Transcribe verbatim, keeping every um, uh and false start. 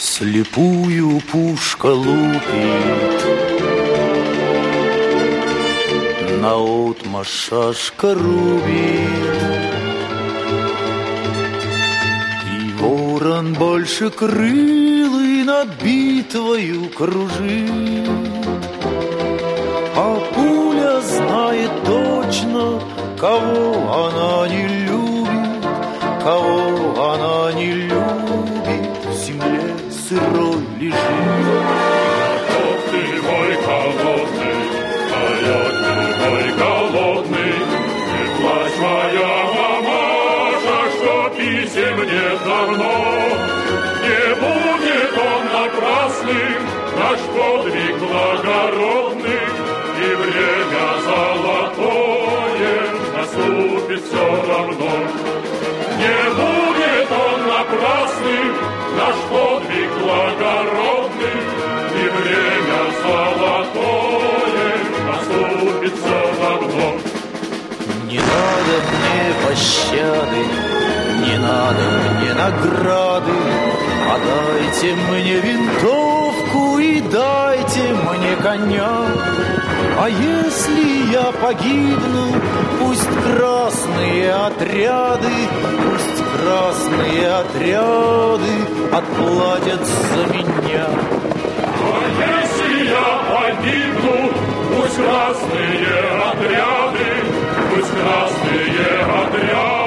Слепую пушка лупит, наотмашь шашка рубит, и ворон больше крылый над битвою кружит, а пуля знает точно, кого она не любит, кого она не любит, в земле сырой лежит. Ох ты мой холодный, а я ты мой голодный, не плачь, моя мамаша, что писем нет давно. Не будет он напрасным, наш подвиг благородный, и время золотое наступит все равно. Не будет он напрасным, наш подвиг благородный, и время золотое наступит все равно. Не надо мне пощады, не надо мне награды, а дайте мне винтовку и дайте мне коня. А если я погибну, пусть красные отряды, пусть красные отряды отплатят за меня. А если я погибну, пусть красные отряды, пусть красные отряды